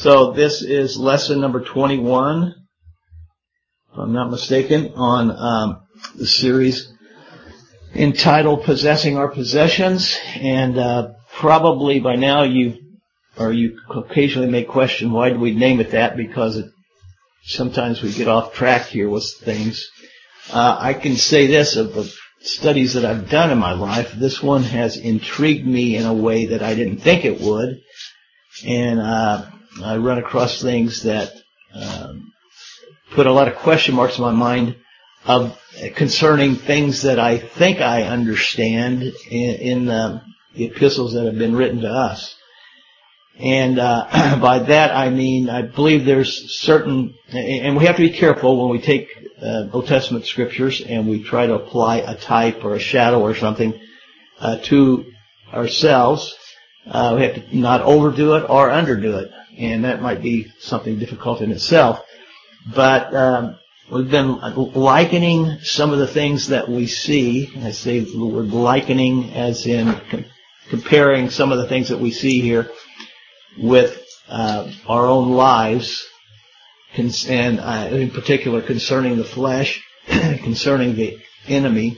So this is lesson number 21, if I'm not mistaken, on the series entitled Possessing Our Possessions. And probably by now you occasionally may question, why do we name it that? Because sometimes we get off track here with things. I can say this, of the studies that I've done in my life, this one has intrigued me in a way that I didn't think it would. And I run across things that put a lot of question marks in my mind concerning things that I think I understand in the epistles that have been written to us. And by that I mean, I believe there's certain, and we have to be careful when we take Old Testament scriptures and we try to apply a type or a shadow or something to ourselves. We have to not overdo it or underdo it, and that might be something difficult in itself. But we've been likening some of the things that we see. I say the word likening as in comparing some of the things that we see here with our own lives, and in particular concerning the flesh, concerning the enemy,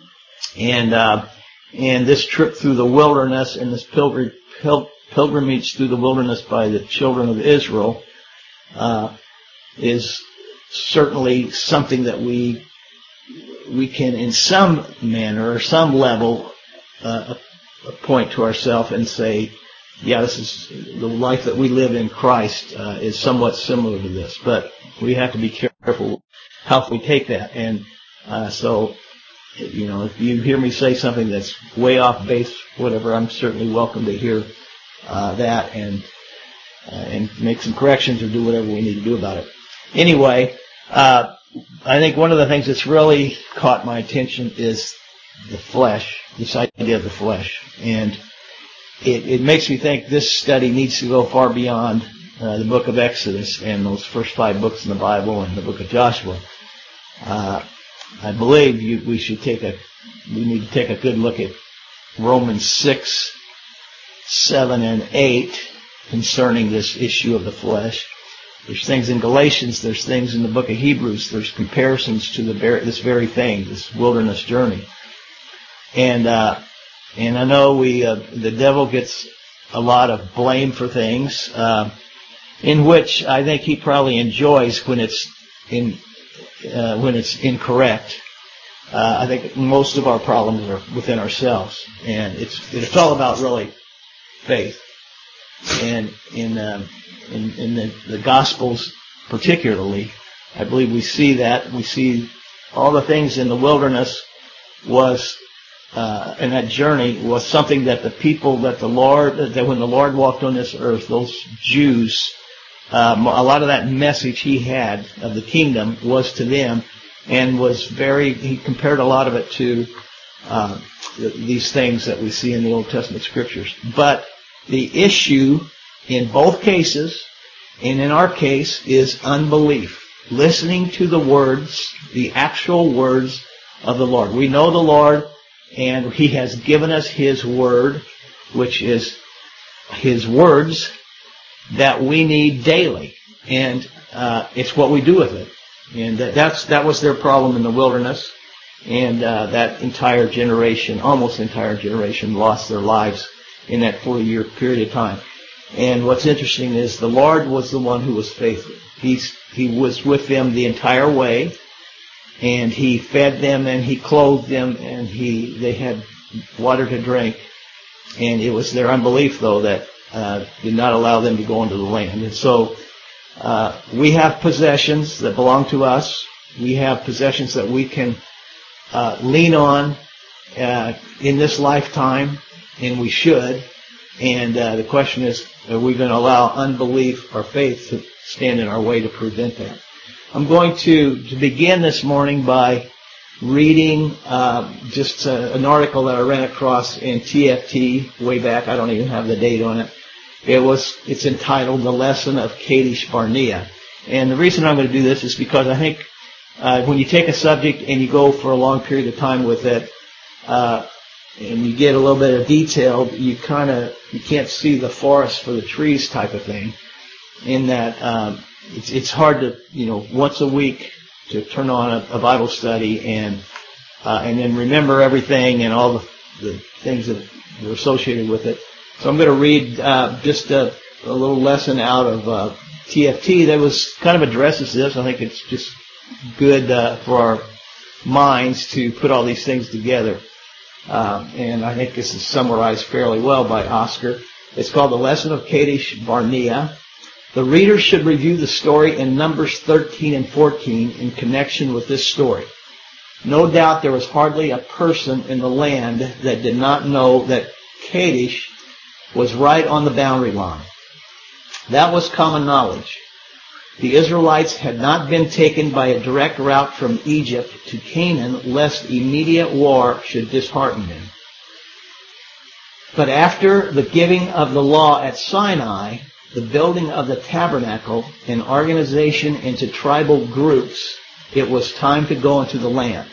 and this trip through the wilderness and this pilgrimage through the wilderness by the children of Israel is certainly something that we can, in some manner or some level, point to ourselves and say, yeah, this is the life that we live in Christ is somewhat similar to this. But we have to be careful how we take that. And so, you know, if you hear me say something that's way off base, whatever, I'm certainly welcome to hear that and make some corrections or do whatever we need to do about it. Anyway, I think one of the things that's really caught my attention is the flesh, this idea of the flesh. And it makes me think this study needs to go far beyond the book of Exodus and those first 5 books in the Bible and the book of Joshua. I believe we need to take a good look at Romans 6, 7, and 8 concerning this issue of the flesh. There's things in Galatians, there's things in the book of Hebrews, there's comparisons to this very thing, this wilderness journey. And I know the devil gets a lot of blame for things, in which I think he probably enjoys when it's incorrect. I think most of our problems are within ourselves, and it's all about really faith. And in the Gospels particularly, I believe we see that. We see all the things in the wilderness and that journey was something that the people that when the Lord walked on this earth, those Jews, a lot of that message he had of the kingdom was to them, and he compared a lot of it to these things that we see in the Old Testament scriptures. But the issue in both cases, and in our case, is unbelief. Listening to the words, the actual words of the Lord. We know the Lord, and he has given us his word, which is his words that we need daily. And it's what we do with it. And that was their problem in the wilderness. And that entire generation, almost entire generation, lost their lives in that 40-year period of time. And what's interesting is the Lord was the one who was faithful. He was with them the entire way, and he fed them and he clothed them, and they had water to drink. And it was their unbelief, though, that did not allow them to go into the land. And so we have possessions that belong to us. We have possessions that we can lean on in this lifetime, and we should. And the question is, are we going to allow unbelief or faith to stand in our way to prevent that? I'm going to begin this morning by reading just an article that I ran across in TFT way back. I don't even have the date on it. It's entitled "The Lesson of Kadesh Barnea." And the reason I'm going to do this is because I think when you take a subject and you go for a long period of time with it, and you get a little bit of detail, you can't see the forest for the trees type of thing. in that it's hard to, once a week to turn on a Bible study and then remember everything and all the things that are associated with it. So I'm going to read just a little lesson out of TFT that was kind of addresses this. I think it's just good for our minds to put all these things together. And I think this is summarized fairly well by Oscar. It's called The Lesson of Kadesh Barnea. The reader should review the story in Numbers 13 and 14 in connection with this story. No doubt there was hardly a person in the land that did not know that Kadesh was right on the boundary line. That was common knowledge. The Israelites had not been taken by a direct route from Egypt to Canaan, lest immediate war should dishearten them. But after the giving of the law at Sinai, the building of the tabernacle, and organization into tribal groups, it was time to go into the land.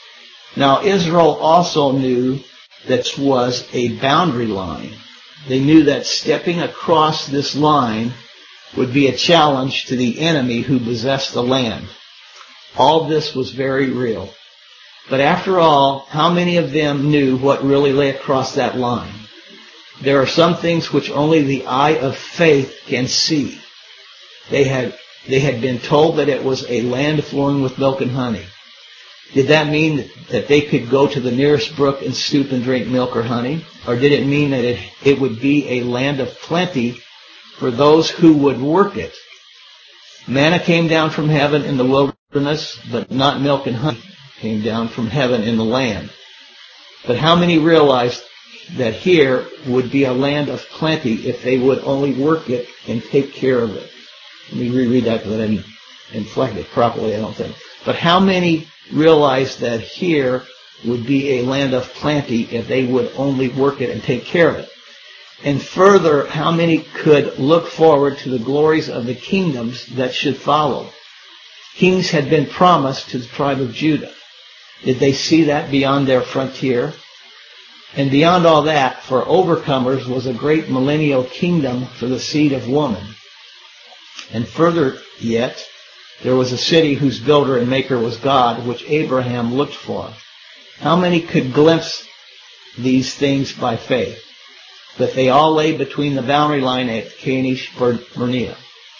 Now Israel also knew that this was a boundary line. They knew that stepping across this line would be a challenge to the enemy who possessed the land. All this was very real. But after all, how many of them knew what really lay across that line? There are some things which only the eye of faith can see. They had been told that it was a land flowing with milk and honey. Did that mean that they could go to the nearest brook and stoop and drink milk or honey? Or did it mean that it would be a land of plenty for those who would work it? Manna came down from heaven in the wilderness, but not milk and honey came down from heaven in the land. But how many realized that here would be a land of plenty if they would only work it and take care of it? Let me reread that because I didn't inflect it properly, I don't think. But how many realized that here would be a land of plenty if they would only work it and take care of it? And further, how many could look forward to the glories of the kingdoms that should follow? Kings had been promised to the tribe of Judah. Did they see that beyond their frontier? And beyond all that, for overcomers was a great millennial kingdom for the seed of woman. And further yet, there was a city whose builder and maker was God, which Abraham looked for. How many could glimpse these things by faith? But they all lay between the boundary line at Kadesh Barnea.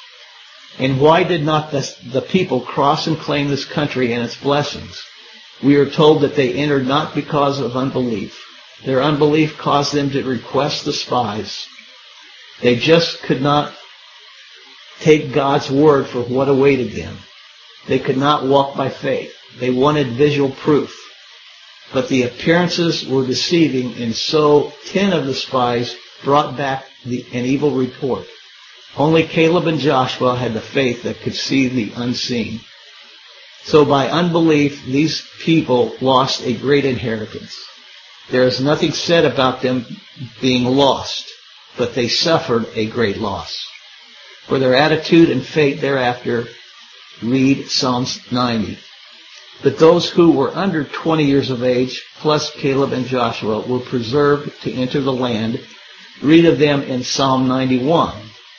And why did not the people cross and claim this country and its blessings? We are told that they entered not because of unbelief. Their unbelief caused them to request the spies. They just could not take God's word for what awaited them. They could not walk by faith. They wanted visual proof. But the appearances were deceiving, and so 10 of the spies brought back an evil report. Only Caleb and Joshua had the faith that could see the unseen. So by unbelief, these people lost a great inheritance. There is nothing said about them being lost, but they suffered a great loss. For their attitude and fate thereafter, read Psalms 90. But those who were under 20 years of age, plus Caleb and Joshua, were preserved to enter the land. Read of them in Psalm 91.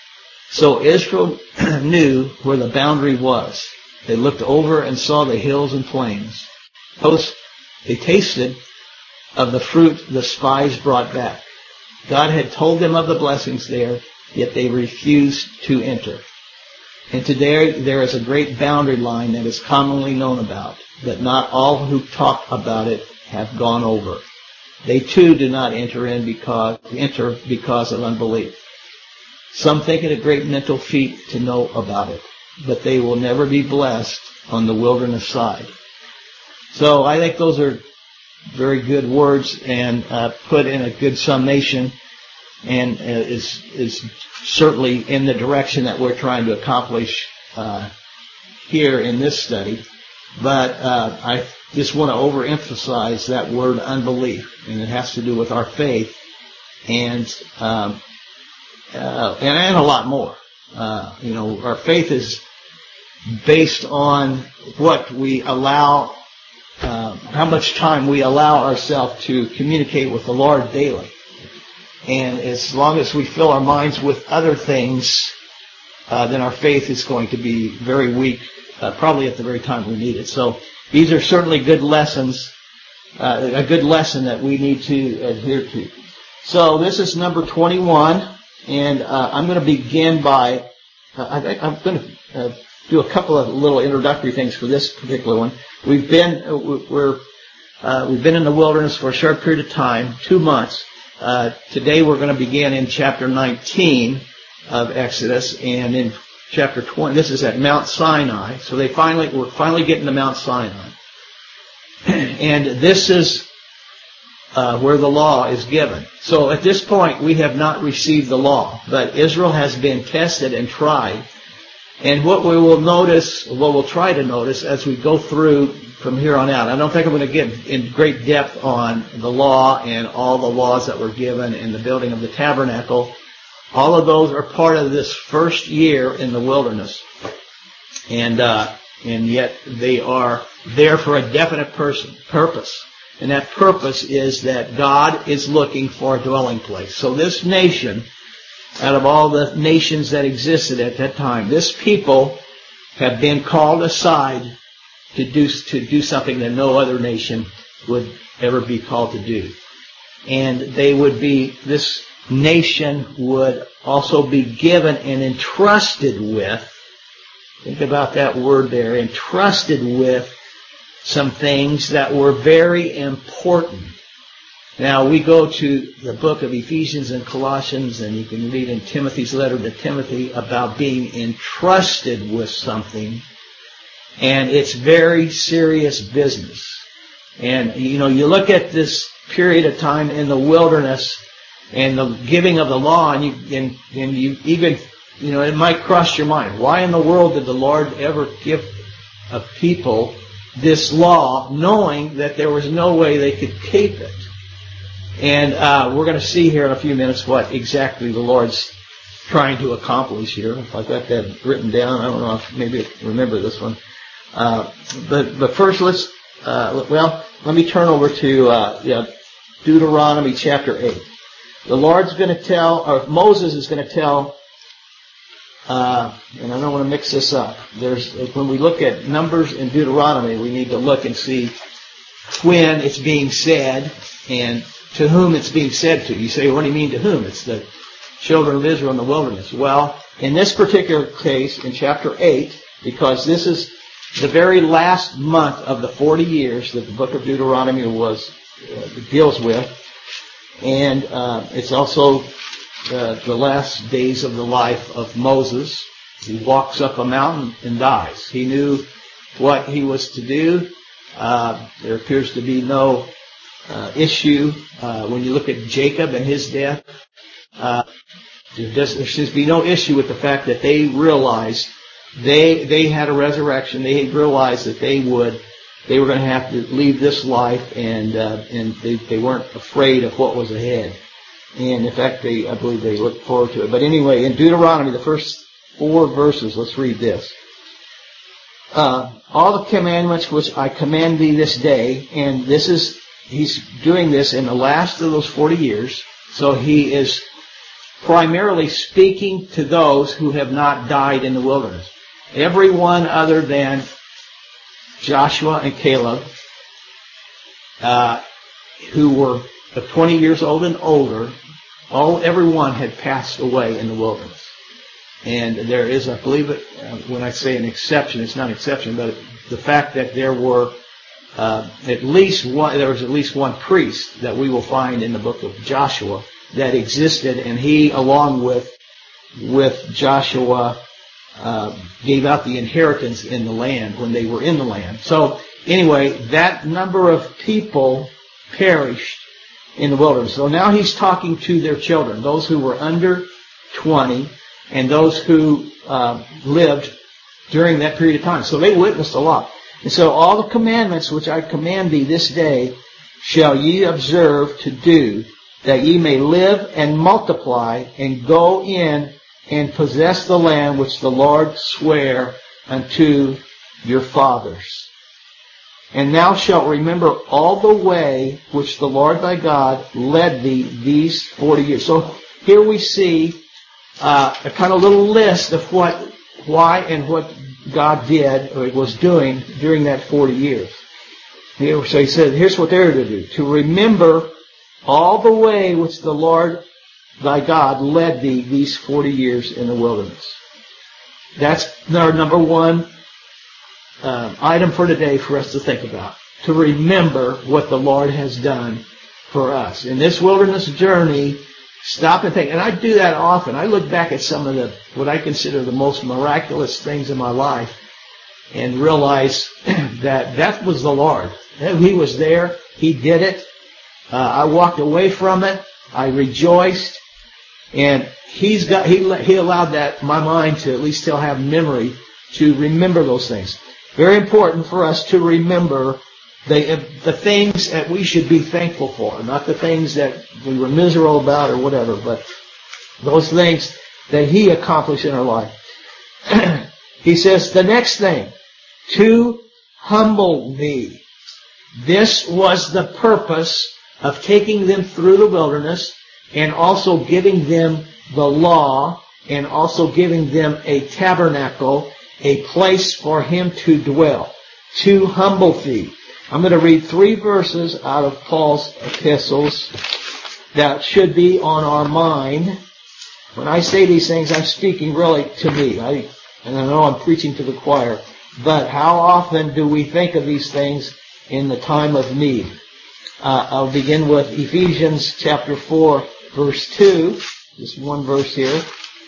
So Israel knew where the boundary was. They looked over and saw the hills and plains. They tasted of the fruit the spies brought back. God had told them of the blessings there, yet they refused to enter. And today there is a great boundary line that is commonly known about, but not all who talk about it have gone over. They too do not enter because of unbelief. Some think it a great mental feat to know about it, but they will never be blessed on the wilderness side. So I think those are very good words and put in a good summation, and is certainly in the direction that we're trying to accomplish here in this study. But I just want to overemphasize that word unbelief, and it has to do with our faith and a lot more. Our faith is based on what we allow, how much time we allow ourselves to communicate with the Lord daily. And as long as we fill our minds with other things, then our faith is going to be very weak, probably at the very time we need it. So these are certainly good lessons, a good lesson that we need to adhere to. So this is number 21, and I'm going to begin by, I'm going to do a couple of little introductory things for this particular one. We've been in the wilderness for a short period of time, 2 months. Today we're going to begin in chapter 19 of Exodus, and in chapter 20, this is at Mount Sinai. So we're finally getting to Mount Sinai. And this is where the law is given. So at this point, we have not received the law, but Israel has been tested and tried. And what we will notice, what we'll try to notice as we go through from here on out, I don't think I'm going to get in great depth on the law and all the laws that were given in the building of the tabernacle. All of those are part of this first year in the wilderness. And yet they are there for a definite purpose. And that purpose is that God is looking for a dwelling place. So this nation, out of all the nations that existed at that time, this people have been called aside to do something that no other nation would ever be called to do. And this nation would also be given and entrusted with, think about that word there, entrusted with some things that were very important. Now, we go to the book of Ephesians and Colossians, and you can read in Timothy's letter to Timothy about being entrusted with something, and it's very serious business. And, you look at this period of time in the wilderness and the giving of the law, and you even, it might cross your mind. Why in the world did the Lord ever give a people this law, knowing that there was no way they could keep it? And we're going to see here in a few minutes what exactly the Lord's trying to accomplish here. If I got that written down, I don't know if maybe I remember this one. But first, let me turn over to Deuteronomy chapter 8. The Lord's going to tell, or Moses is going to tell, and I don't want to mix this up. When we look at Numbers and Deuteronomy, we need to look and see when it's being said and to whom it's being said to. You say, what do you mean to whom? It's the children of Israel in the wilderness. Well, in this particular case, in chapter 8, because this is the very last month of the 40 years that the book of Deuteronomy deals with, and it's also the last days of the life of Moses. He walks up a mountain and dies. He knew what he was to do. There appears to be no issue when you look at Jacob and his death. There seems to be no issue with the fact that they realized they had a resurrection. They realized that they were going to have to leave this life, and they weren't afraid of what was ahead. And in fact, I believe they looked forward to it. But anyway, in Deuteronomy, the first 4 verses, let's read this. All the commandments which I command thee this day, and he's doing this in the last of those 40 years, so he is primarily speaking to those who have not died in the wilderness. Everyone other than Joshua and Caleb, who were 20 years old and older, everyone had passed away in the wilderness. And there is, I believe it, when I say an exception, it's not an exception, but the fact that there was at least one priest that we will find in the book of Joshua that existed, and he, along with Joshua, gave out the inheritance in the land when they were in the land. So anyway, that number of people perished in the wilderness. So now he's talking to their children, those who were under 20 and those who lived during that period of time. So they witnessed a lot. And so all the commandments which I command thee this day shall ye observe to do, that ye may live and multiply and go in and possess the land which the Lord sware unto your fathers. And thou shalt remember all the way which the Lord thy God led thee these 40 years. So here we see a kind of little list of why and what God did or was doing during that 40 years. So he said, here's what they're to do. To remember all the way which the Lord thy God led thee these 40 years in the wilderness. That's our number one item for today for us to think about. To remember what the Lord has done for us. In this wilderness journey, stop and think. And I do that often. I look back at some of what I consider the most miraculous things in my life and realize that was the Lord. He was there. He did it. I walked away from it. I rejoiced. And he allowed my mind to at least still have memory to remember those things. Very important for us to remember the things that we should be thankful for, not the things that we were miserable about or whatever, but those things that He accomplished in our life. He says, the next thing, to humble thee. This was the purpose of taking them through the wilderness and also giving them the law and also giving them a tabernacle, a place for Him to dwell. To humble thee. I'm going to read 3 verses out of Paul's epistles that should be on our mind. When I say these things, I'm speaking really to me. And I know I'm preaching to the choir. But how often do we think of these things in the time of need? I'll begin with Ephesians chapter 4, verse 2. Just one verse here.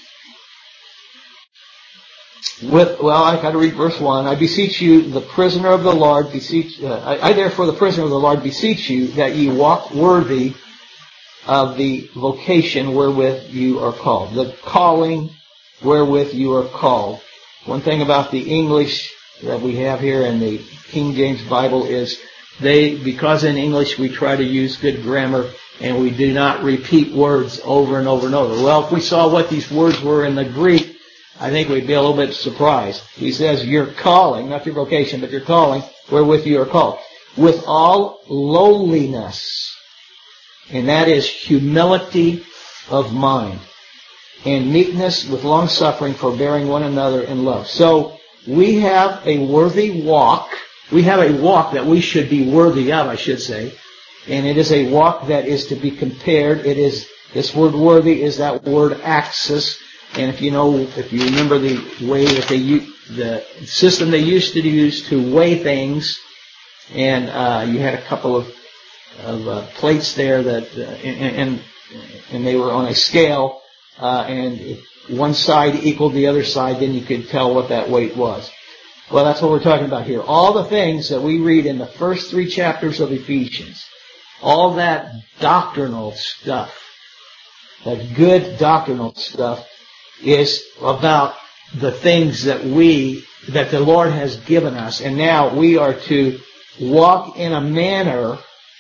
I got to read verse 1. I beseech you, the prisoner of the Lord, I therefore, the prisoner of the Lord, beseech you that ye walk worthy of the vocation wherewith you are called. The calling wherewith you are called. One thing about the English that we have here in the King James Bible is because in English we try to use good grammar and we do not repeat words over and over and over. Well, if we saw what these words were in the Greek, I think we'd be a little bit surprised. He says, your calling, not your vocation, but your calling, wherewith you are called, with all lowliness. And that is humility of mind. And meekness with long suffering, forbearing one another in love. So, we have a worthy walk. We have a walk that we should be worthy of, I should say. And it is a walk that is to be compared. This word worthy is that word axis. And if you remember the way that the system they used to use to weigh things, and you had a couple of plates there that, and they were on a scale, and if one side equaled the other side, then you could tell what that weight was. Well, that's what we're talking about here. All the things that we read in the first 3 chapters of Ephesians, all that doctrinal stuff, that good doctrinal stuff, is about the things that the Lord has given us. And now we are to walk in a manner,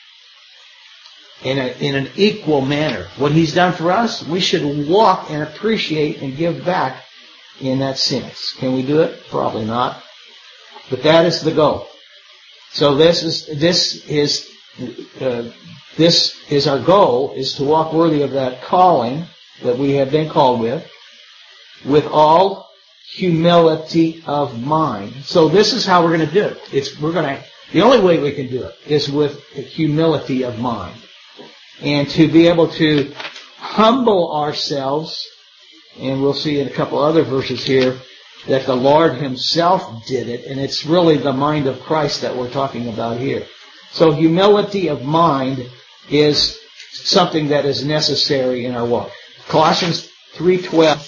in an equal manner. What He's done for us, we should walk and appreciate and give back in that sense. Can we do it? Probably not. But that is the goal. So this is our goal, is to walk worthy of that calling that we have been called with all humility of mind. So this is how we're going to do it. The only way we can do it is with humility of mind. And to be able to humble ourselves, and we'll see in a couple other verses here that the Lord Himself did it, and it's really the mind of Christ that we're talking about here. So humility of mind is something that is necessary in our walk. Colossians 3:12.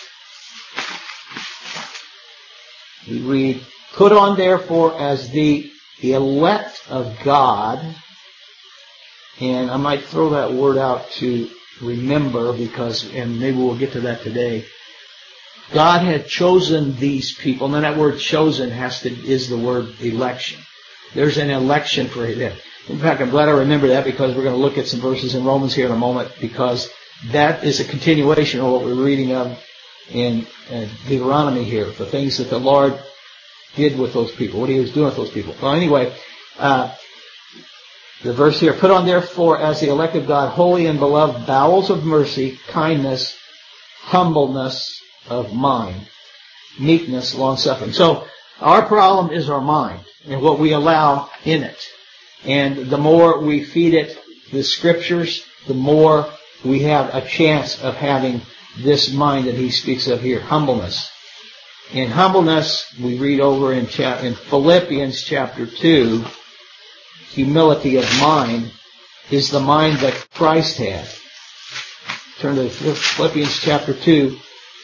We read, put on therefore as the elect of God, and I might throw that word out to remember and maybe we'll get to that today. God had chosen these people, and that word chosen is the word election. There's an election for them. In fact, I'm glad I remember that because we're going to look at some verses in Romans here in a moment, because that is a continuation of what we're reading of in Deuteronomy here, the things that the Lord did with those people, what He was doing with those people. Well, anyway, the verse here, put on therefore as the elect of God, holy and beloved, bowels of mercy, kindness, humbleness of mind, meekness, long-suffering. So our problem is our mind and what we allow in it. And the more we feed it the Scriptures, the more we have a chance of having this mind that he speaks of here, humbleness. In humbleness, we read over in Philippians chapter 2, humility of mind is the mind that Christ had. Turn to Philippians chapter 2.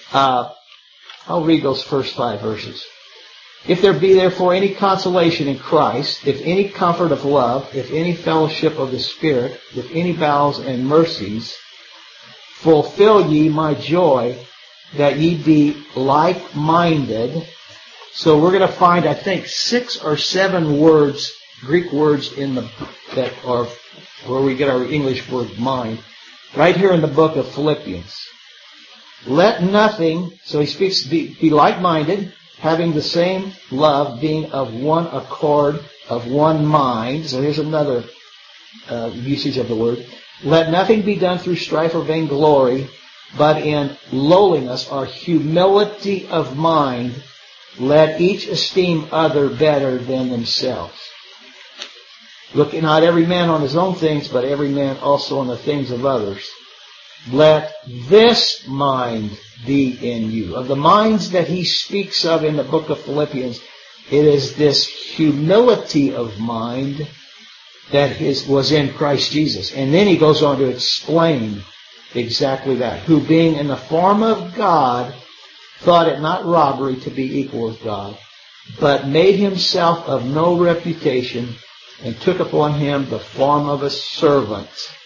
I'll read those first 5 verses. If there be therefore any consolation in Christ, if any comfort of love, if any fellowship of the Spirit, if any bowels and mercies, fulfill ye my joy, that ye be like-minded. So we're going to find, I think, 6 or 7 words, Greek words that are where we get our English word mind, right here in the book of Philippians. Let nothing, so he speaks, be like-minded, having the same love, being of one accord, of one mind. So here's another usage of the word. Let nothing be done through strife or vainglory, but in lowliness or humility of mind, let each esteem other better than themselves. Looking not every man on his own things, but every man also on the things of others. Let this mind be in you. Of the minds that he speaks of in the book of Philippians, it is this humility of mind that was in Christ Jesus. And then he goes on to explain exactly that. Who being in the form of God, thought it not robbery to be equal with God, but made himself of no reputation, and took upon him the form of a servant.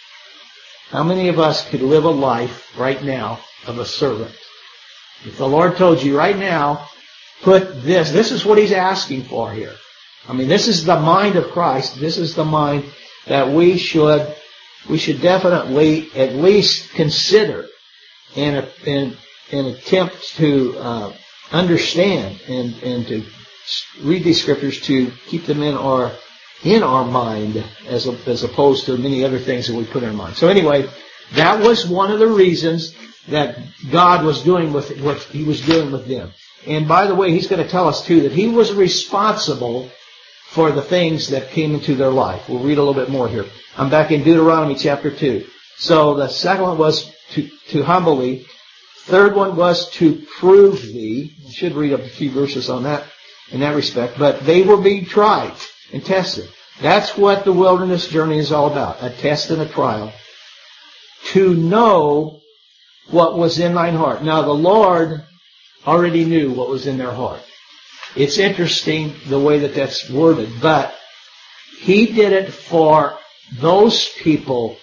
How many of us could live a life right now of a servant? If the Lord told you right now, put this is what he's asking for here. I mean, this is the mind of Christ. This is the mind that we should definitely at least consider and attempt to understand and to read these Scriptures to keep them in our mind as opposed to many other things that we put in our mind. So anyway, that was one of the reasons that God was doing what he was doing with them. And by the way, he's going to tell us too that he was responsible for the things that came into their life. We'll read a little bit more here. I'm back in Deuteronomy chapter 2. So the second one was to humble thee. Third one was to prove thee. I should read a few verses on that in that respect. But they were being tried and tested. That's what the wilderness journey is all about. A test and a trial. To know what was in thine heart. Now the Lord already knew what was in their heart. It's interesting the way that that's worded, but he did it for those people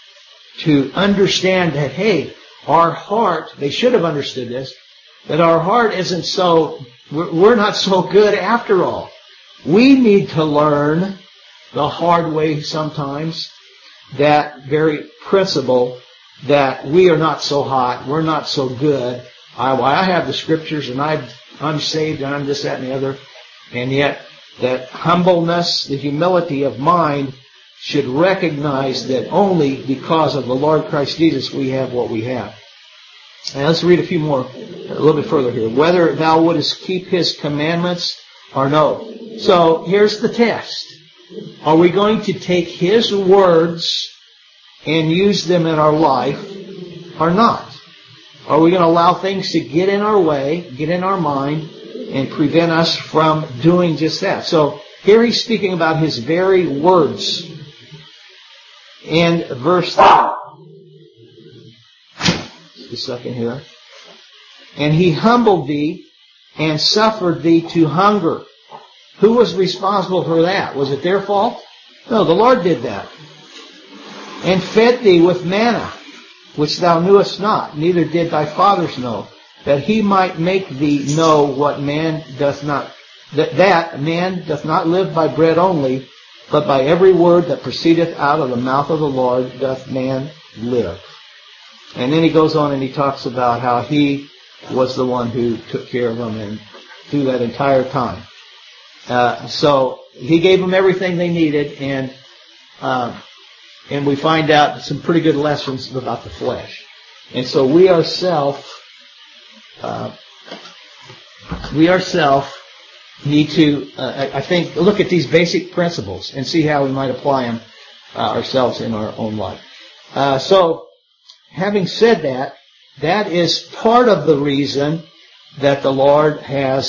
to understand that, hey, our heart, they should have understood this, that our heart isn't so, we're not so good after all. We need to learn the hard way sometimes, that very principle that we are not so hot, we're not so good. I have the Scriptures and I'm saved and I'm this, that, and the other. And yet that humbleness, the humility of mind should recognize that only because of the Lord Christ Jesus we have what we have. Now let's read a few more, a little bit further here. Whether thou wouldest keep his commandments or no. So here's the test. Are we going to take his words and use them in our life or not? Are we going to allow things to get in our way, get in our mind, and prevent us from doing just that? So here he's speaking about his very words. In verse 3. Just a second here. And he humbled thee and suffered thee to hunger. Who was responsible for that? Was it their fault? No, the Lord did that. And fed thee with manna, which thou knewest not, neither did thy fathers know, that he might make thee know what man doth not, that man doth not live by bread only, but by every word that proceedeth out of the mouth of the Lord doth man live. And then he goes on and he talks about how he was the one who took care of them and through that entire time. So he gave them everything they needed, and we find out some pretty good lessons about the flesh. And so we ourselves we ourselves need to, I think, look at these basic principles and see how we might apply them ourselves in our own life. So, having said that, that is part of the reason that the Lord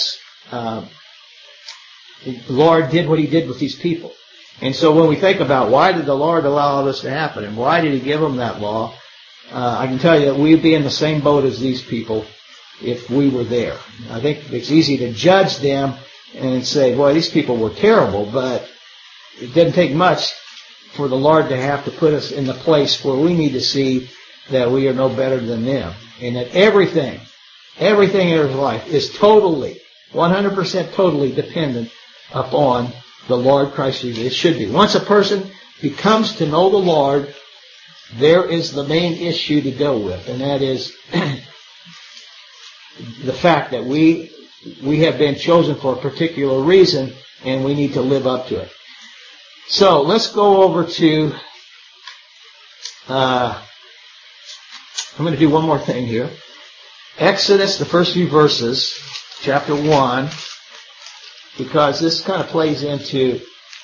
did what He did with these people. And so when we think about why did the Lord allow this to happen and why did He give them that law, I can tell you that we'd be in the same boat as these people if we were there. I think it's easy to judge them and say, boy, these people were terrible, but it didn't take much for the Lord to have to put us in the place where we need to see that we are no better than them. And that everything in our life is totally, 100% totally dependent upon the Lord Christ Jesus. It should be. Once a person becomes to know the Lord, there is the main issue to deal with, and that is the fact that we have been chosen for a particular reason, and we need to live up to it. So let's go over to, I'm going to do one more thing here. Exodus, the first few verses, chapter 1, because this kind of plays into,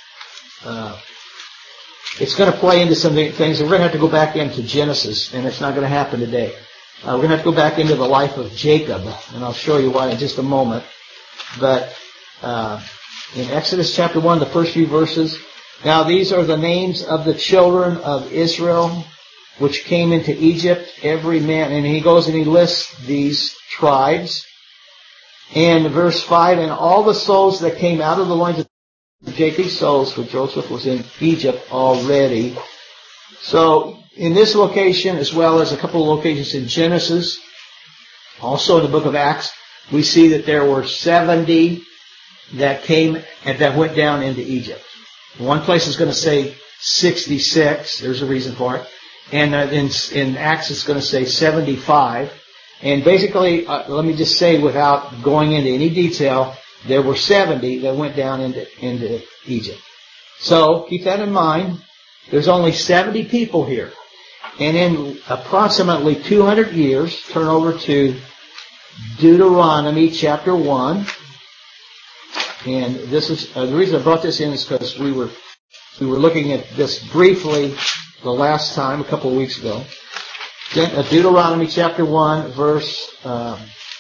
it's going to play into some things. We're going to have to go back into Genesis, and it's not going to happen today. We're going to have to go back into the life of Jacob, and I'll show you why in just a moment. But in Exodus chapter 1, the first few verses, now these are the names of the children of Israel which came into Egypt, every man, and he goes and he lists these tribes. And verse 5, and all the souls that came out of the loins of Jacob, souls, for Joseph was in Egypt already. So in this location, as well as a couple of locations in Genesis, also in the book of Acts, we see that there were 70 that came and that went down into Egypt. One place is going to say 66. There's a reason for it. And in Acts it's going to say 75. And basically, let me just say without going into any detail, there were 70 that went down into Egypt. So keep that in mind. There's only 70 people here. And in approximately 200 years, turn over to Deuteronomy chapter 1. And this is the reason I brought this in is because we were looking at this briefly the last time, a couple of weeks ago. Deuteronomy chapter 1, verse, and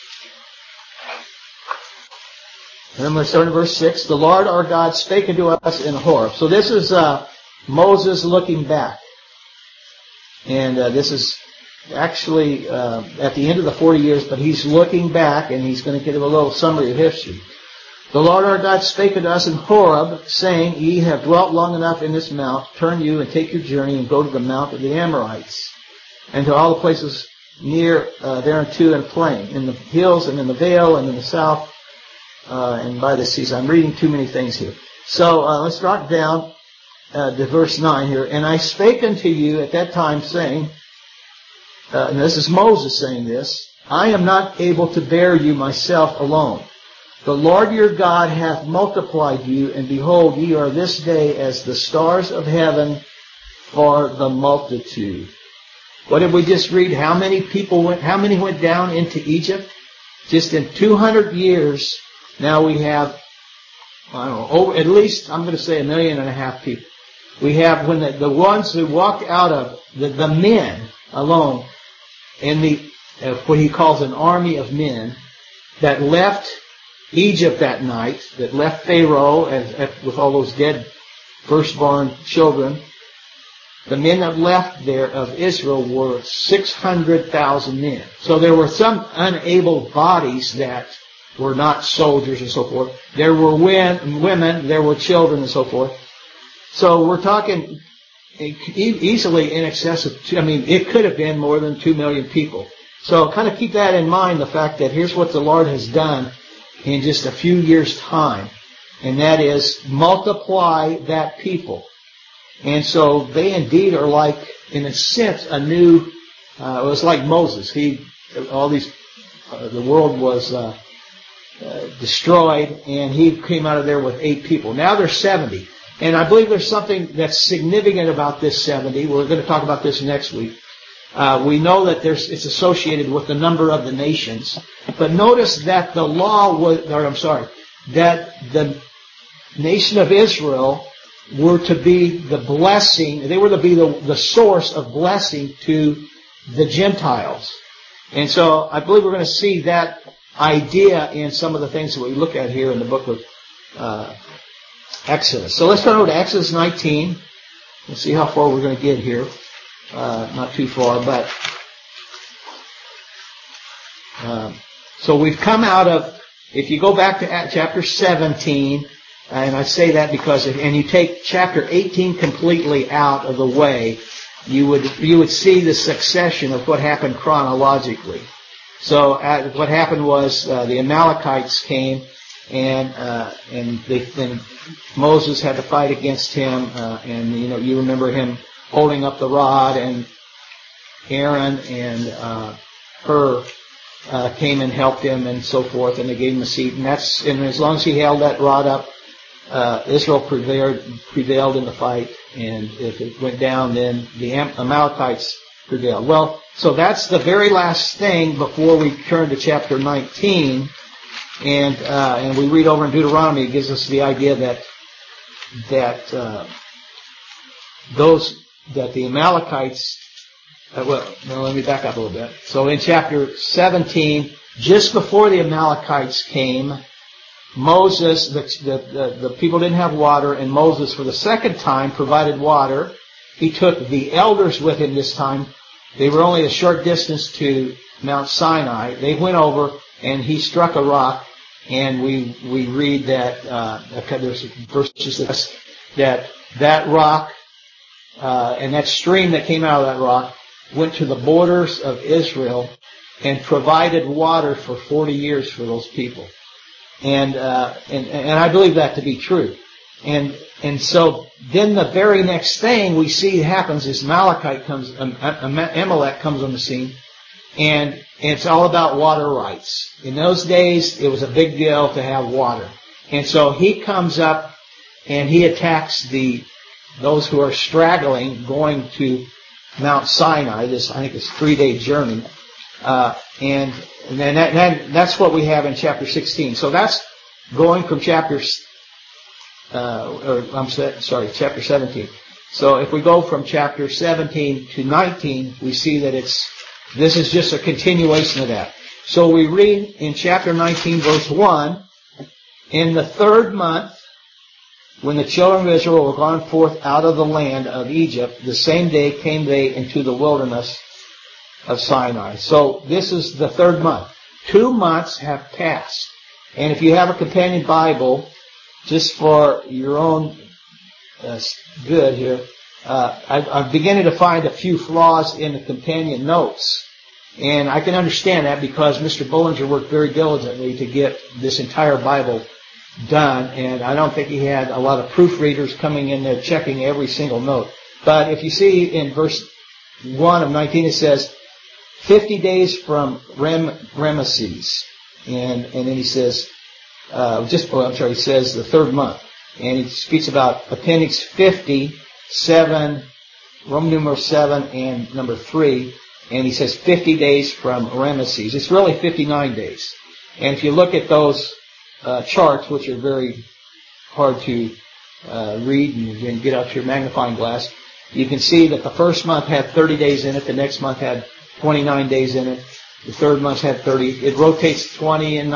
I'm going to start in verse 6. The Lord our God spake unto us in Horeb. So this is Moses looking back. And this is actually at the end of the 40 years, but he's looking back and he's going to give a little summary of history. The Lord our God spake unto us in Horeb, saying, Ye have dwelt long enough in this mount, turn you and take your journey and go to the mount of the Amorites, and to all the places near thereunto and plain, in the hills and in the vale and in the south, and by the seas. I'm reading too many things here. So let's drop down to verse 9 here. And I spake unto you at that time, saying, and this is Moses saying this, I am not able to bear you myself alone. The Lord your God hath multiplied you, and behold, ye are this day as the stars of heaven for the multitude. What did we just read? How many went down into Egypt? Just in 200 years, now we have, I don't know, at least, I'm going to say 1.5 million people. We have, when the ones who walked out of, the men alone, in what he calls an army of men, that left Egypt that night, that left Pharaoh with all those dead firstborn children, the men that left there of Israel were 600,000 men. So there were some unable bodies that were not soldiers and so forth. There were women, there were children and so forth. So we're talking easily in excess of, it could have been more than 2 million people. So kind of keep that in mind, the fact that here's what the Lord has done in just a few years' time, and that is multiply that people. And so they indeed are like, in a sense, a new, it was like Moses. The world was destroyed, and he came out of there with 8 people. Now there's 70. And I believe there's something that's significant about this 70. We're going to talk about this next week. We know that it's associated with the number of the nations. But notice that the nation of Israel were to be the blessing, they were to be the source of blessing to the Gentiles. And so I believe we're going to see that idea in some of the things that we look at here in the book of Exodus. So let's turn over to Exodus 19. Let's see how far we're going to get here. Not too far, but so we've come out of, if you go back to chapter 17, and I say that because and you take chapter 18 completely out of the way, you would see the succession of what happened chronologically. So what happened was the Amalekites came, and Moses had to fight against him, and you remember him holding up the rod, and Aaron and Hur came and helped him, and so forth, and they gave him a seat. And as long as he held that rod up, Israel prevailed in the fight, and if it went down, then the Amalekites prevailed. Well, so that's the very last thing before we turn to chapter 19, and we read over in Deuteronomy. It gives us the idea that the Amalekites. Let me back up a little bit. So in chapter 17, just before the Amalekites came, Moses, the people didn't have water, and Moses, for the second time, provided water. He took the elders with him this time. They were only a short distance to Mount Sinai. They went over, and he struck a rock, and we read that there's verses that rock and that stream that came out of that rock went to the borders of Israel and provided water for 40 years for those people. And I believe that to be true. And so then the very next thing we see happens is Amalek comes on the scene, and it's all about water rights. In those days, it was a big deal to have water. And so he comes up and he attacks those who are straggling going to Mount Sinai. I think it's a 3-day journey. And then that's what we have in chapter 16. So that's going from chapter 17. So if we go from chapter 17 to 19, we see that this is just a continuation of that. So we read in chapter 19, verse 1, in the 3rd month, when the children of Israel were gone forth out of the land of Egypt, the same day came they into the wilderness of Sinai. So this is the 3rd month. 2 months have passed. And if you have a companion Bible, just for your own good here, I'm beginning to find a few flaws in the companion notes. And I can understand that because Mr. Bullinger worked very diligently to get this entire Bible done, and I don't think he had a lot of proofreaders coming in there checking every single note. But if you see in verse 1 of 19, it says, 50 days from Ramesses. And then he says, he says the 3rd month. And he speaks about Appendix 50, 7, Roman numeral 7, and number 3. And he says 50 days from Ramesses. It's really 59 days. And if you look at those charts, which are very hard to read and get out your magnifying glass, you can see that the first month had 30 days in it, the next month had 29 days in it, the 3rd month had 30. It rotates 20 and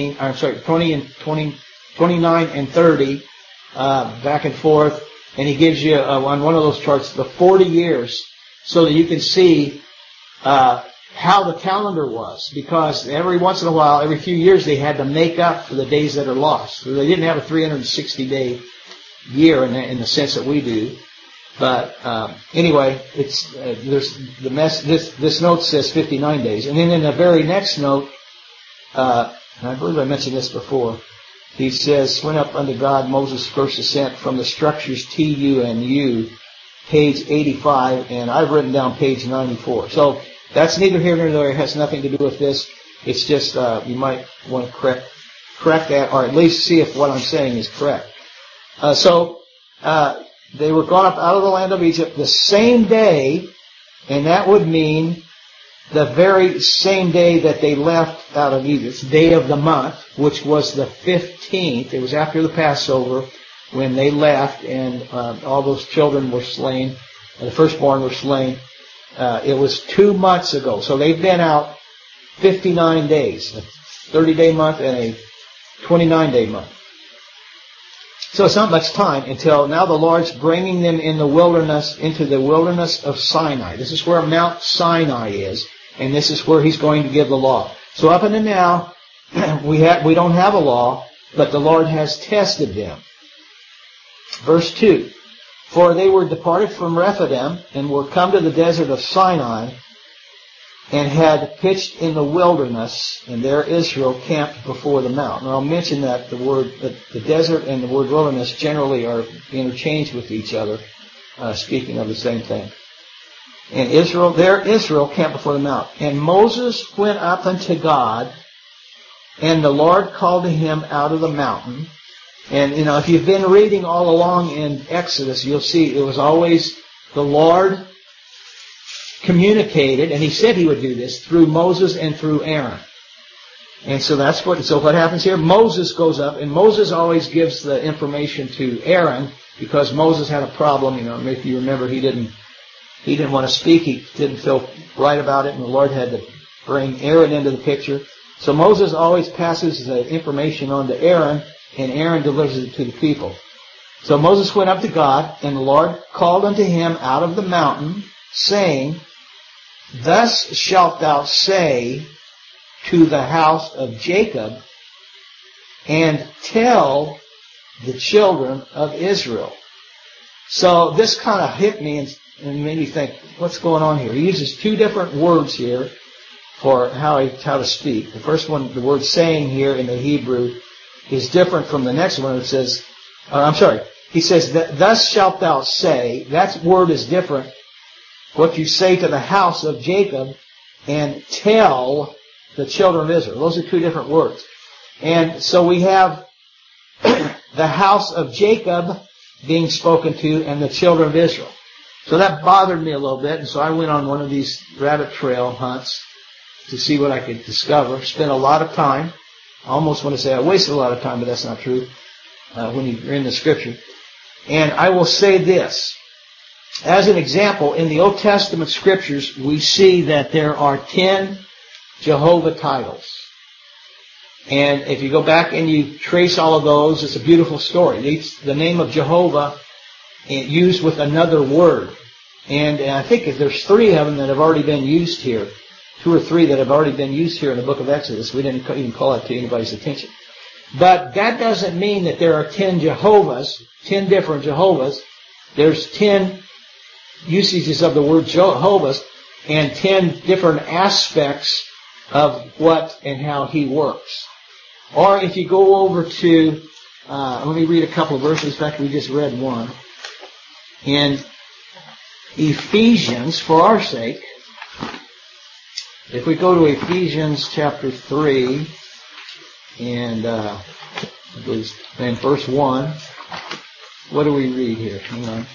29 and 30 back and forth, and he gives you on one of those charts the 40 years so that you can see how the calendar was, because every once in a while, every few years, they had to make up for the days that are lost. So they didn't have a 360-day year in the sense that we do. But anyway, this note says 59 days, and then in the very next note, and I believe I mentioned this before, he says, "Went up unto God Moses' first ascent from the structures T, U, and U," page 85, and I've written down page 94. So that's neither here nor there. It has nothing to do with this. It's just you might want to correct that, or at least see if what I'm saying is correct. They were gone up out of the land of Egypt the same day And that would mean the very same day that they left out of Egypt, day of the month, which was the 15th. It was after the Passover when they left, and all those children were slain. The firstborn were slain. It was 2 months ago. So they've been out 59 days, a 30-day month and a 29-day month. So it's not much time until now the Lord's bringing them in the wilderness, into the wilderness of Sinai. This is where Mount Sinai is, and this is where He's going to give the law. So up until now, we don't have a law, but the Lord has tested them. Verse 2, for they were departed from Rephidim and were come to the desert of Sinai and had pitched in the wilderness, and there Israel camped before the mount. And I'll mention that the desert and the word wilderness generally are interchanged with each other, speaking of the same thing. And Israel camped before the mount. And Moses went up unto God, and the Lord called to him out of the mountain. And, if you've been reading all along in Exodus, you'll see it was always the Lord communicated, and He said He would do this, through Moses and through Aaron. And so what happens here? Moses goes up, and Moses always gives the information to Aaron, because Moses had a problem, if you remember, he didn't want to speak, he didn't feel right about it, and the Lord had to bring Aaron into the picture. So Moses always passes the information on to Aaron, and Aaron delivers it to the people. So Moses went up to God, and the Lord called unto him out of the mountain, saying, thus shalt thou say to the house of Jacob, and tell the children of Israel. So this kind of hit me and made me think, what's going on here? He uses two different words here for how to speak. The first one, the word saying here in the Hebrew, is different from the next one. It says, he says, thus shalt thou say. That word is different. What you say to the house of Jacob, and tell the children of Israel. Those are two different words. And so we have the house of Jacob being spoken to, and the children of Israel. So that bothered me a little bit, and so I went on one of these rabbit trail hunts to see what I could discover. Spent a lot of time. I almost want to say I wasted a lot of time, but that's not true when you're in the Scripture. And I will say this. As an example, in the Old Testament Scriptures, we see that there are 10 Jehovah titles. And if you go back and you trace all of those, it's a beautiful story. The name of Jehovah used with another word. And I think there's 3 of them that have already been used here. 2 or 3 that have already been used here in the book of Exodus. We didn't even call it to anybody's attention. But that doesn't mean that there are 10 Jehovahs, 10 different Jehovahs. There's 10 usages of the word Jehovah's and 10 different aspects of what and how He works. Or if you go over to, let me read a couple of verses. In fact, we just read one. In Ephesians, for our sake, if we go to Ephesians chapter 3 and verse 1, what do we read here? Hang on.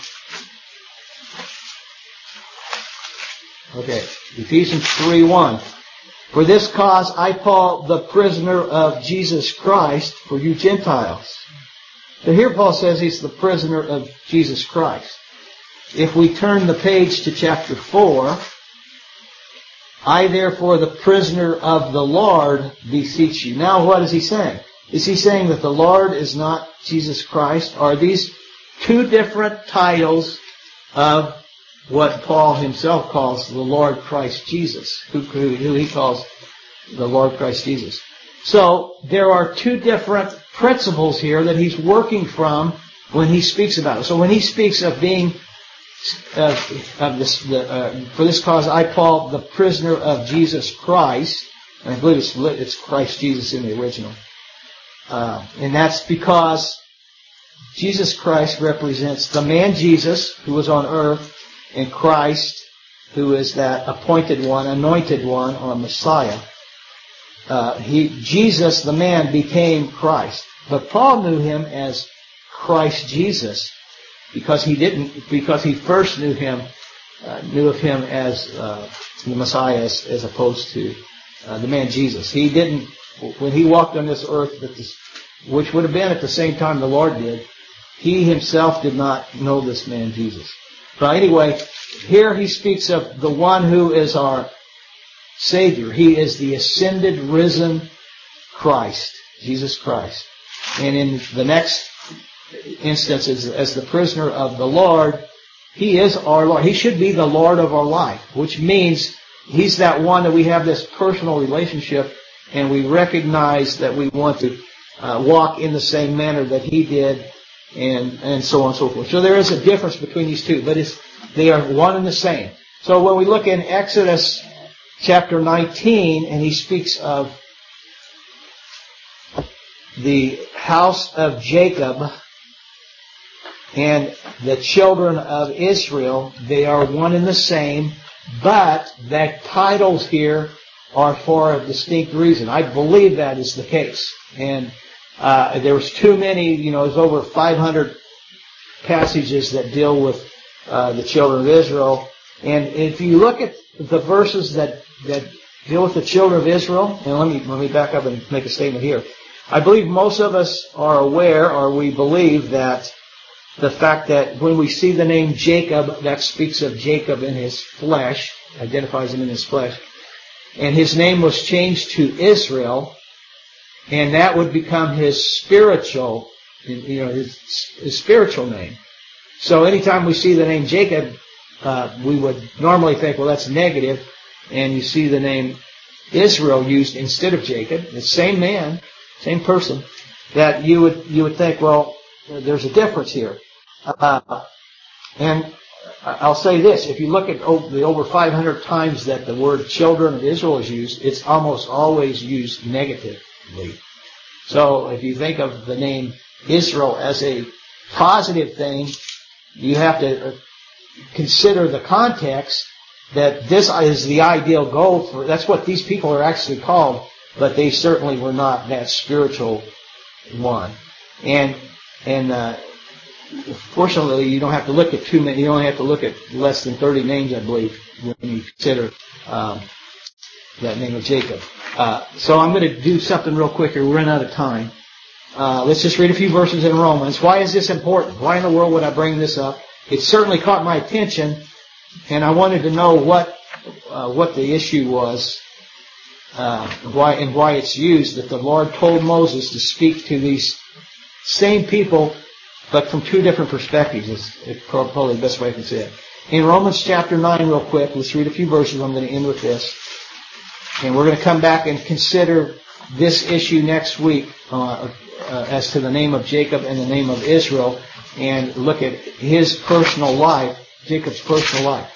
Okay, Ephesians 3:1. For this cause I, Paul, the prisoner of Jesus Christ, for you Gentiles. So here Paul says he's the prisoner of Jesus Christ. If we turn the page to chapter 4, I therefore, the prisoner of the Lord, beseech you. Now what is he saying? Is he saying that the Lord is not Jesus Christ? Are these 2 different titles of what Paul himself calls the Lord Christ Jesus, who he calls the Lord Christ Jesus? So there are 2 different principles here that he's working from when he speaks about it. So when he speaks of being for this cause I, Paul, the prisoner of Jesus Christ, and I believe it's Christ Jesus in the original, and that's because Jesus Christ represents the man Jesus who was on earth, and Christ, who is that appointed one, anointed one, or Messiah. Jesus, the man, became Christ. But Paul knew him as Christ Jesus because he first knew him knew of him as the Messiah as opposed to the man Jesus. He didn't, when he walked on this earth, which would have been at the same time the Lord did, he himself did not know this man Jesus. But anyway, here he speaks of the one who is our Savior. He is the ascended, risen Christ, Jesus Christ. And in the next instance, as the prisoner of the Lord, He is our Lord. He should be the Lord of our life, which means He's that one that we have this personal relationship, and we recognize that we want to walk in the same manner that He did, and so on and so forth. So there is a difference between these two, but they are one and the same. So when we look in Exodus chapter 19, and he speaks of the house of Jacob and the children of Israel, they are one and the same, but the titles here are for a distinct reason. I believe that is the case. And there was too many, there's over 500 passages that deal with the children of Israel. And if you look at the verses that deal with the children of Israel, and let me back up and make a statement here. I believe most of us are aware, or we believe, that the fact that when we see the name Jacob, that speaks of Jacob in his flesh, identifies him in his flesh, and his name was changed to Israel, and that would become his spiritual, his spiritual name. So anytime we see the name Jacob, we would normally think, well, that's negative, and you see the name Israel used instead of Jacob, the same man, same person, that you would think, well, there's a difference here. And I'll say this, if you look at the over 500 times that the word children of Israel is used, it's almost always used negatively. So if you think of the name Israel as a positive thing, you have to consider the context that this is the ideal goal for, that's what these people are actually called, but they certainly were not that spiritual one. And fortunately, you don't have to look at too many. You only have to look at less than 30 names, I believe, when you consider that name of Jacob. So I'm going to do something real quick here. We're running out of time. Let's just read a few verses in Romans. Why is this important? Why in the world would I bring this up? It certainly caught my attention, and I wanted to know what the issue was, why it's used, that the Lord told Moses to speak to these same people, but from two different perspectives. It's probably the best way I can say it. In Romans chapter 9, real quick, let's read a few verses. I'm going to end with this. And we're going to come back and consider this issue next week as to the name of Jacob and the name of Israel, and look at his personal life, Jacob's personal life.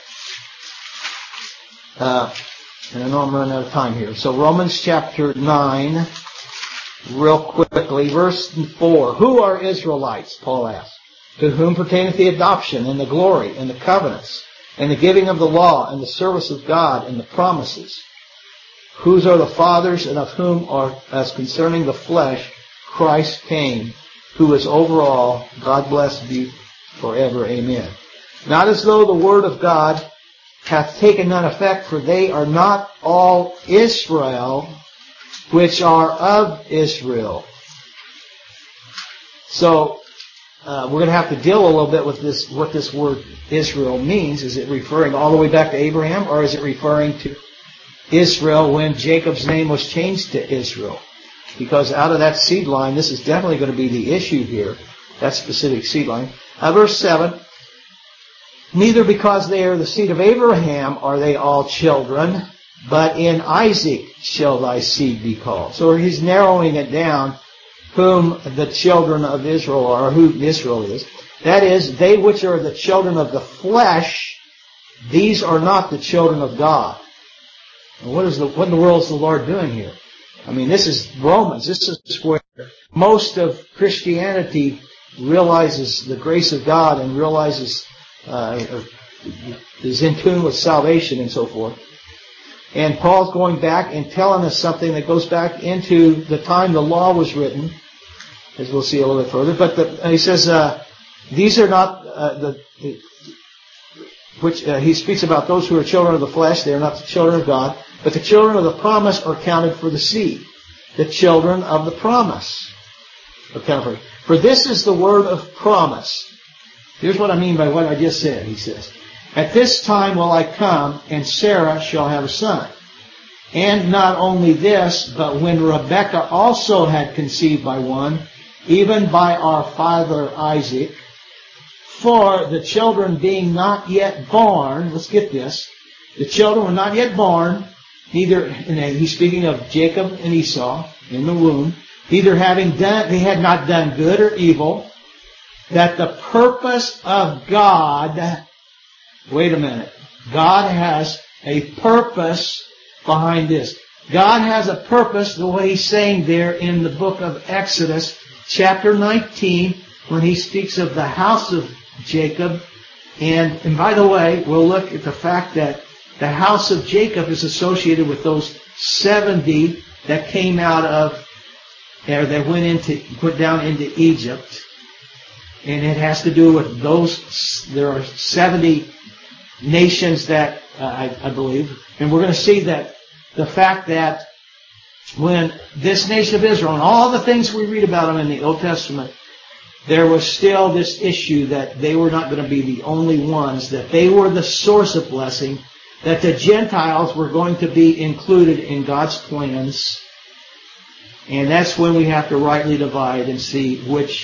And I know I'm running out of time here. So Romans chapter 9, real quickly, verse 4. Who are Israelites, Paul asks, to whom pertaineth the adoption and the glory and the covenants and the giving of the law and the service of God and the promises? Whose are the fathers, and of whom are, as concerning the flesh, Christ came, who is over all. God bless thee forever. Amen. Not as though the word of God hath taken none effect, for they are not all Israel which are of Israel. So we're going to have to deal a little bit with this, what this word Israel means. Is it referring all the way back to Abraham, or is it referring to Israel when Jacob's name was changed to Israel? Because out of that seed line, this is definitely going to be the issue here, that specific seed line. Verse 7, neither because they are the seed of Abraham are they all children, but in Isaac shall thy seed be called. So he's narrowing it down whom the children of Israel are, or who Israel is. That is, they which are the children of the flesh, these are not the children of God. And what in the world is the Lord doing here? I mean, this is Romans. This is where most of Christianity realizes the grace of God and realizes is in tune with salvation and so forth. And Paul's going back and telling us something that goes back into the time the law was written, as we'll see a little bit further. But he says, these are not which he speaks about those who are children of the flesh. They are not the children of God. But the children of the promise are counted for the seed. The children of the promise are counted for this is the word of promise. Here's what I mean by what I just said, he says. At this time will I come, and Sarah shall have a son. And not only this, but when Rebekah also had conceived by one, even by our father Isaac, for the children being not yet born, let's get this, the children were not yet born, neither, and he's speaking of Jacob and Esau in the womb, neither having done, they had not done good or evil, that the purpose of God, wait a minute, God has a purpose behind this. God has a purpose, the way he's saying there in the book of Exodus, chapter 19, when he speaks of the house of Jacob. And by the way, we'll look at the fact that the house of Jacob is associated with those 70 that came out of, or that went down into Egypt. And it has to do with those, there are 70 nations that, I believe. And we're going to see that the fact that when this nation of Israel, and all the things we read about them in the Old Testament, there was still this issue that they were not going to be the only ones, that they were the source of blessing, that the Gentiles were going to be included in God's plans. And that's when we have to rightly divide and see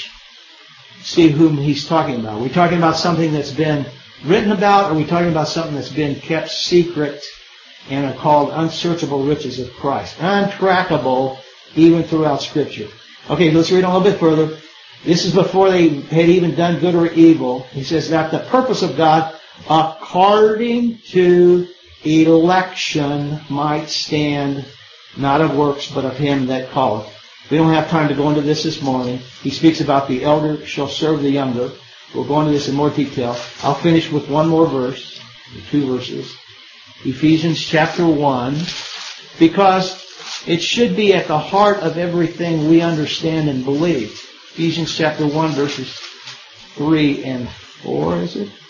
whom he's talking about. Are we talking about something that's been written about, or are we talking about something that's been kept secret and are called unsearchable riches of Christ? Untrackable even throughout Scripture. Okay, let's read a little bit further. This is before they had even done good or evil. He says that the purpose of God, according to election, might stand, not of works, but of him that calleth. We don't have time to go into this morning. He speaks about the elder shall serve the younger. We'll go into this in more detail. I'll finish with one more verse, 2 verses. Ephesians chapter 1, because it should be at the heart of everything we understand and believe. Ephesians chapter 1, verses 3 and 4, is it?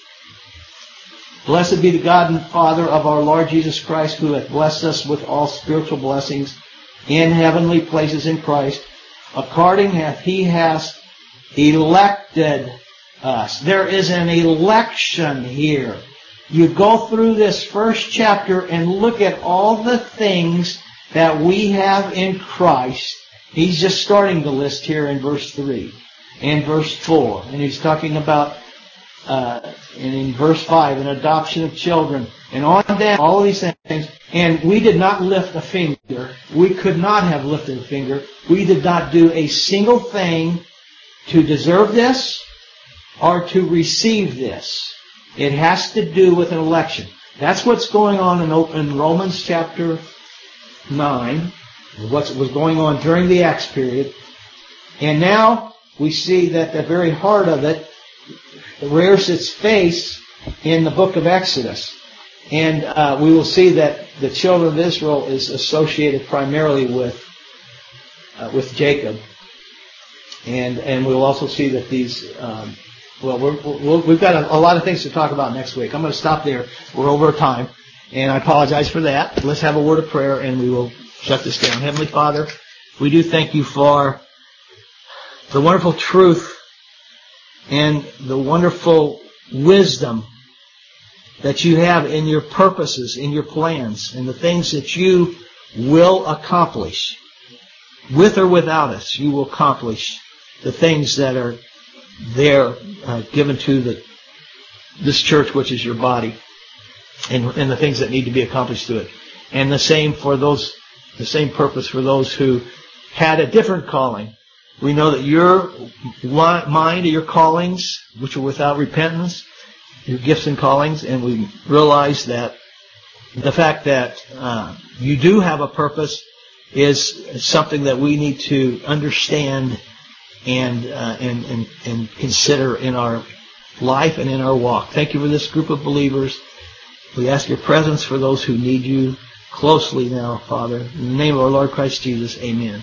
Blessed be the God and Father of our Lord Jesus Christ, who hath blessed us with all spiritual blessings in heavenly places in Christ, according as he has elected us. There is an election here. You go through this first chapter and look at all the things that we have in Christ. He's just starting the list here in verse 3 and verse 4. And he's talking about, and in verse 5, an adoption of children. And on down, all these things. And we did not lift a finger. We could not have lifted a finger. We did not do a single thing to deserve this or to receive this. It has to do with an election. That's what's going on in Romans chapter 9. What was going on during the Acts period. And now we see that the very heart of it rears its face in the book of Exodus. And we will see that the children of Israel is associated primarily with Jacob. And we'll also see that these... we've got a lot of things to talk about next week. I'm going to stop there. We're over time. And I apologize for that. Let's have a word of prayer and we will shut this down. Heavenly Father, we do thank you for the wonderful truth and the wonderful wisdom that you have in your purposes, in your plans, and the things that you will accomplish. With or without us, you will accomplish the things that are there given to this church, which is your body, and the things that need to be accomplished through it. And the same purpose for those who had a different calling. We know that your mind, your callings, which are without repentance, your gifts and callings, and we realize that the fact that you do have a purpose is something that we need to understand and consider in our life and in our walk. Thank you for this group of believers. We ask your presence for those who need you closely now, Father. In the name of our Lord Christ Jesus, amen.